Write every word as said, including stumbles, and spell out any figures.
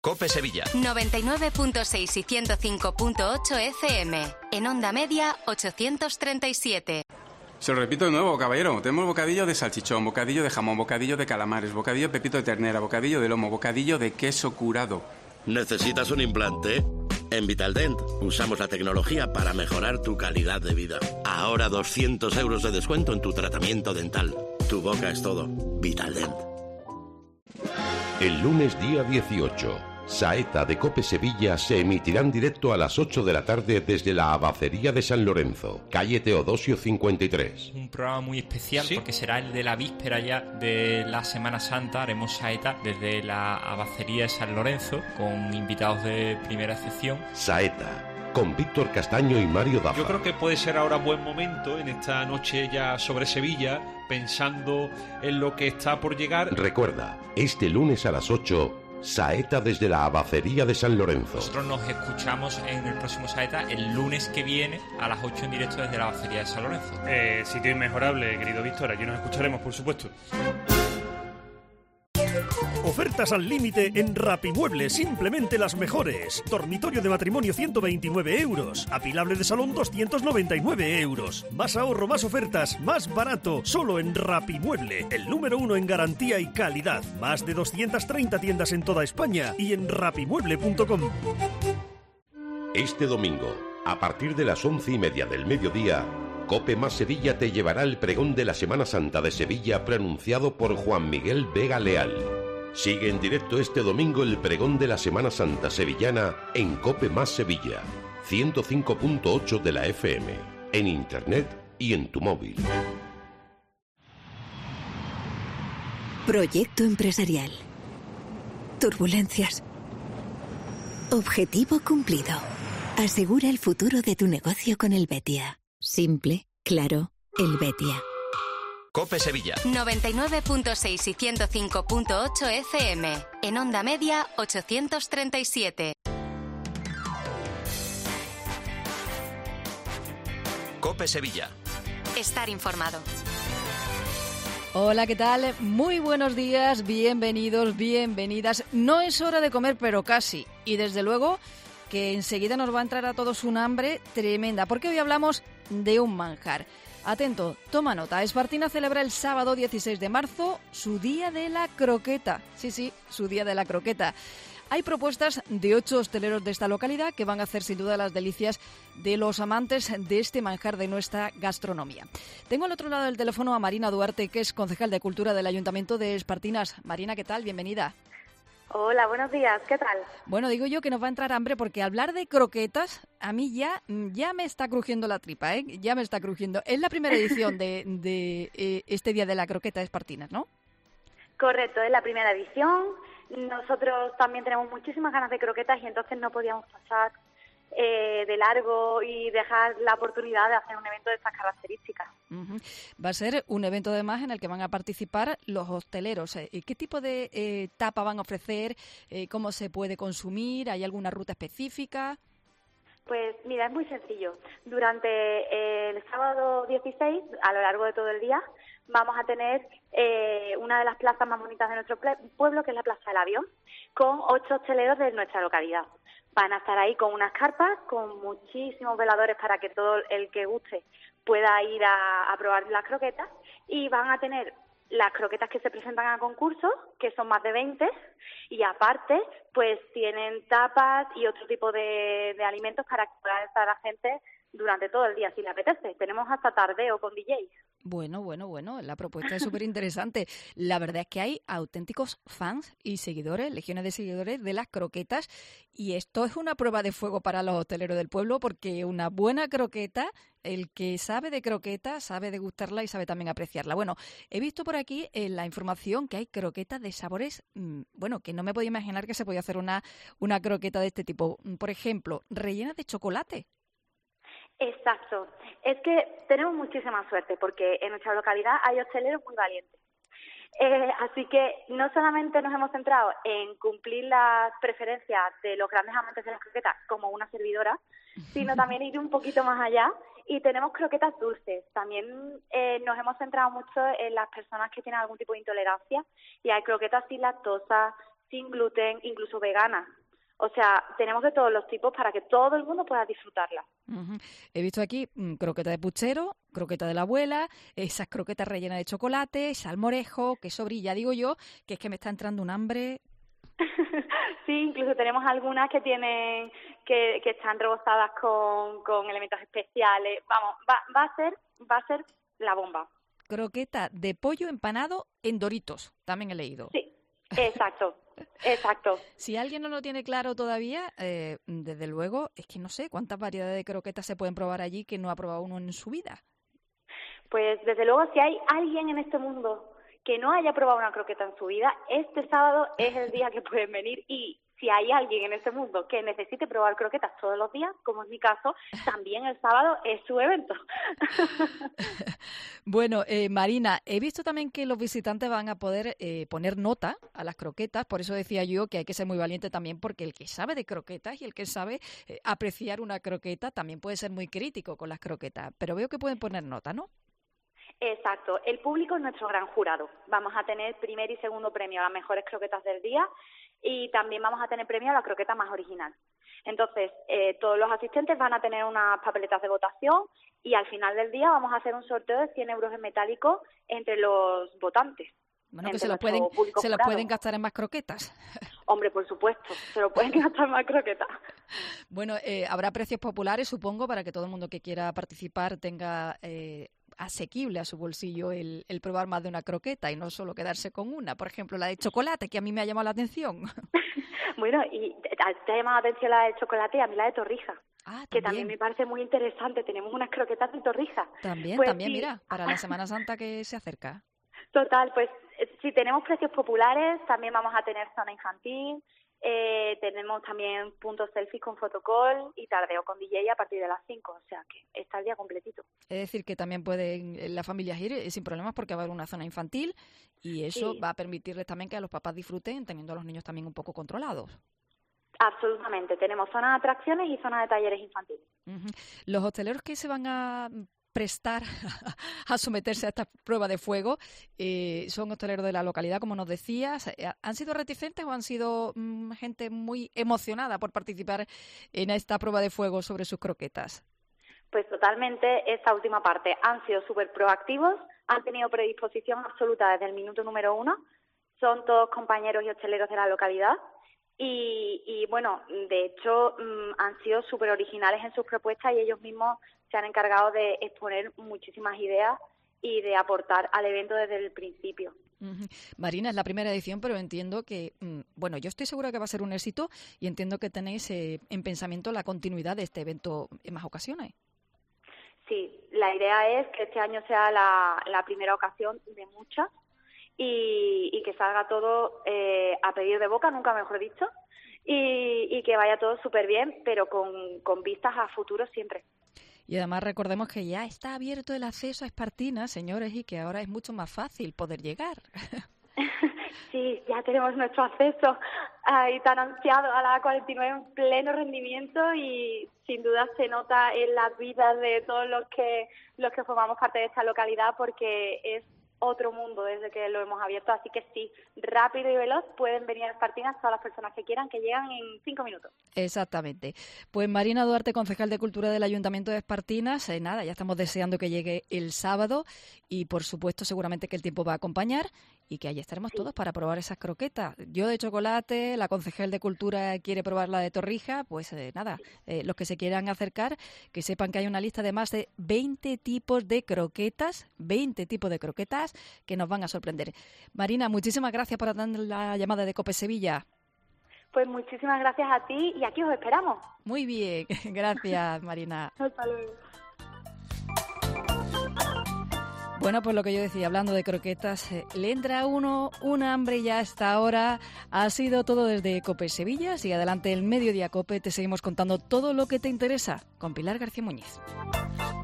COPE Sevilla. noventa y nueve punto seis y ciento cinco punto ocho F M. En onda media, ochocientos treinta y siete. Se lo repito de nuevo, caballero. Tenemos bocadillo de salchichón, bocadillo de jamón, bocadillo de calamares, bocadillo de pepito de ternera, bocadillo de lomo, bocadillo de queso curado. ¿Necesitas un implante? En Vitaldent usamos la tecnología para mejorar tu calidad de vida. Ahora doscientos euros de descuento en tu tratamiento dental. Tu boca es todo. Vitaldent. El lunes día dieciocho, Saeta de COPE Sevilla se emitirá en directo a las ocho de la tarde desde la Abacería de San Lorenzo, calle Teodosio cincuenta y tres. Un programa muy especial, ¿sí?, porque será el de la víspera ya de la Semana Santa. Haremos Saeta desde la Abacería de San Lorenzo con invitados de primera excepción. Saeta, con Víctor Castaño y Mario Dafa. Yo creo que puede ser ahora buen momento en esta noche ya sobre Sevilla, pensando en lo que está por llegar. Recuerda, este lunes a las ocho, Saeta desde la Abacería de San Lorenzo. Nosotros nos escuchamos en el próximo Saeta el lunes que viene a las ocho en directo desde la Abacería de San Lorenzo. Eh, sitio inmejorable, querido Víctor. Allí nos escucharemos, por supuesto. Ofertas al límite en Rapimueble, simplemente las mejores. Dormitorio de matrimonio ciento veintinueve euros. Apilable de salón doscientos noventa y nueve euros. Más ahorro, más ofertas, más barato. Solo en Rapimueble, el número uno en garantía y calidad. Más de doscientas treinta tiendas en toda España y en rapimueble punto com. Este domingo, a partir de las once y media del mediodía, COPE más Sevilla te llevará el pregón de la Semana Santa de Sevilla pronunciado por Juan Miguel Vega Leal. Sigue en directo este domingo el pregón de la Semana Santa sevillana en COPE más Sevilla, ciento cinco punto ocho de la F M, en internet y en tu móvil. Proyecto empresarial. Turbulencias. Objetivo cumplido. Asegura el futuro de tu negocio con Helvetia. Simple, claro, Helvetia. COPE Sevilla. noventa y nueve punto seis y ciento cinco punto ocho F M. En onda media, ochocientos treinta y siete. COPE Sevilla. Estar informado. Hola, ¿qué tal? Muy buenos días, bienvenidos, bienvenidas. No es hora de comer, pero casi. Y desde luego que enseguida nos va a entrar a todos un hambre tremenda, porque hoy hablamos de un manjar. Atento, toma nota. Espartina celebra el sábado dieciséis de marzo su Día de la Croqueta. Sí, sí, su Día de la Croqueta. Hay propuestas de ocho hosteleros de esta localidad que van a hacer sin duda las delicias de los amantes de este manjar de nuestra gastronomía. Tengo al otro lado del teléfono a Marina Duarte, que es concejal de Cultura del Ayuntamiento de Espartinas. Marina, ¿qué tal? Bienvenida. Hola, buenos días, ¿qué tal? Bueno, digo yo que nos va a entrar hambre porque hablar de croquetas a mí ya, ya me está crujiendo la tripa, ¿eh? Ya me está crujiendo. Es la primera edición de, de eh, este Día de la Croqueta de Espartinas, ¿no? Correcto, es la primera edición. Nosotros también tenemos muchísimas ganas de croquetas y entonces no podíamos pasar eh, de largo y dejar la oportunidad de hacer un evento de estas características. Uh-huh. Va a ser un evento además en el que van a participar los hosteleros. ¿Y qué tipo de eh, tapa van a ofrecer? Eh, ¿Cómo se puede consumir? ¿Hay alguna ruta específica? Pues mira, es muy sencillo. Durante el sábado dieciséis, a lo largo de todo el día, vamos a tener eh, una de las plazas más bonitas de nuestro pueblo, que es la Plaza del Avión, con ocho hosteleros de nuestra localidad. Van a estar ahí con unas carpas, con muchísimos veladores para que todo el que guste pueda ir a, a probar las croquetas, y van a tener las croquetas que se presentan a concurso, que son más de veinte, y aparte pues tienen tapas y otro tipo de, de alimentos para que pueda estar la gente durante todo el día si le apetece. Tenemos hasta tardeo con D J. Bueno, bueno, bueno, la propuesta es súper interesante. La verdad es que hay auténticos fans y seguidores, legiones de seguidores de las croquetas, y esto es una prueba de fuego para los hosteleros del pueblo, porque una buena croqueta, el que sabe de croqueta sabe degustarla y sabe también apreciarla. Bueno, he visto por aquí en la información que hay croquetas de sabores, mmm, bueno, que no me podía imaginar que se podía hacer una, una croqueta de este tipo. Por ejemplo, rellenas de chocolate. Exacto. Es que tenemos muchísima suerte porque en nuestra localidad hay hosteleros muy valientes. Eh, así que no solamente nos hemos centrado en cumplir las preferencias de los grandes amantes de las croquetas como una servidora, sino también ir un poquito más allá, y tenemos croquetas dulces. También eh, nos hemos centrado mucho en las personas que tienen algún tipo de intolerancia, y hay croquetas sin lactosa, sin gluten, incluso veganas. O sea, tenemos de todos los tipos para que todo el mundo pueda disfrutarla. Uh-huh. He visto aquí mmm, croqueta de puchero, croqueta de la abuela, esas croquetas rellenas de chocolate, salmorejo, queso brie. Ya digo yo que es que me está entrando un hambre. Sí, incluso tenemos algunas que tienen que, que están rebozadas con, con elementos especiales. Vamos, va, va a ser va a ser la bomba. Croqueta de pollo empanado en Doritos, también he leído. Sí, exacto. Exacto. Si alguien no lo tiene claro todavía, eh, desde luego, es que no sé cuántas variedades de croquetas se pueden probar allí que no ha probado uno en su vida. Pues desde luego, si hay alguien en este mundo que no haya probado una croqueta en su vida, este sábado es el día que pueden venir. Y si hay alguien en este mundo que necesite probar croquetas todos los días, como es mi caso, también el sábado es su evento. Bueno, eh, Marina, he visto también que los visitantes van a poder eh, poner nota a las croquetas, por eso decía yo que hay que ser muy valiente también, porque el que sabe de croquetas y el que sabe eh, apreciar una croqueta también puede ser muy crítico con las croquetas, pero veo que pueden poner nota, ¿no? Exacto, el público es nuestro gran jurado. Vamos a tener primer y segundo premio a las mejores croquetas del día y también vamos a tener premio a la croqueta más original. Entonces, eh, todos los asistentes van a tener unas papeletas de votación y al final del día vamos a hacer un sorteo de cien euros en metálico entre los votantes. Bueno, que se los pueden se los pueden gastar en más croquetas. Hombre, por supuesto, se lo pueden gastar en más croquetas. Bueno, eh, habrá precios populares, supongo, para que todo el mundo que quiera participar tenga eh, asequible a su bolsillo el, el probar más de una croqueta y no solo quedarse con una. Por ejemplo, la de chocolate, que a mí me ha llamado la atención. Bueno, y te ha llamado la atención la de chocolate y a mí la de torrija. Ah, que también me parece muy interesante. Tenemos unas croquetas de torrija. También, pues también, sí. Mira, para la Semana Santa que se acerca. Total, pues si tenemos precios populares, también vamos a tener zona infantil, eh, tenemos también puntos selfies con fotocall y tardeo con D J a partir de las cinco, o sea que está el día completito. Es decir, que también pueden las familias ir sin problemas porque va a haber una zona infantil y eso Sí. va a permitirles también que los papás disfruten teniendo a los niños también un poco controlados. Absolutamente, tenemos zona de atracciones y zona de talleres infantiles. Uh-huh. Los hosteleros que se van a prestar a someterse a esta prueba de fuego eh, son hosteleros de la localidad, como nos decías. ¿Han sido reticentes o han sido mm, gente muy emocionada por participar en esta prueba de fuego sobre sus croquetas? Pues totalmente esta última parte. Han sido súper proactivos, han tenido predisposición absoluta desde el minuto número uno. Son todos compañeros y hosteleros de la localidad. Y, y bueno, de hecho mmm, han sido súper originales en sus propuestas y ellos mismos se han encargado de exponer muchísimas ideas y de aportar al evento desde el principio. Uh-huh. Marina, es la primera edición, pero entiendo que, mmm, bueno, yo estoy segura que va a ser un éxito y entiendo que tenéis eh, en pensamiento la continuidad de este evento en más ocasiones. Sí, la idea es que este año sea la, la primera ocasión de muchas. Y, y que salga todo eh, a pedir de boca, nunca mejor dicho, y, y que vaya todo súper bien, pero con, con vistas a futuro siempre. Y además recordemos que ya está abierto el acceso a Espartinas, señores, y que ahora es mucho más fácil poder llegar. Sí, ya tenemos nuestro acceso ahí tan ansiado a la cuarenta y nueve en pleno rendimiento y sin duda se nota en las vidas de todos los que, los que formamos parte de esta localidad porque es otro mundo desde que lo hemos abierto, así que sí, rápido y veloz pueden venir a Espartinas todas las personas que quieran, que llegan en cinco minutos. Exactamente. Pues Marina Duarte, concejal de Cultura del Ayuntamiento de Espartinas, eh, nada, ya estamos deseando que llegue el sábado y por supuesto seguramente que el tiempo va a acompañar y que allí estaremos sí. todos para probar esas croquetas. Yo de chocolate, la concejal de Cultura quiere probar la de torrija, pues eh, nada, eh, los que se quieran acercar, que sepan que hay una lista de más de veinte tipos de croquetas, veinte tipos de croquetas que nos van a sorprender. Marina, muchísimas gracias por atender la llamada de COPE Sevilla. Pues muchísimas gracias a ti y aquí os esperamos. Muy bien, gracias Marina. Hasta luego. Bueno, pues lo que yo decía, hablando de croquetas, eh, le entra a uno un hambre ya a esta hora. Ha sido todo desde COPE Sevilla. Sigue adelante el Mediodía COPE. Te seguimos contando todo lo que te interesa con Pilar García Muñiz.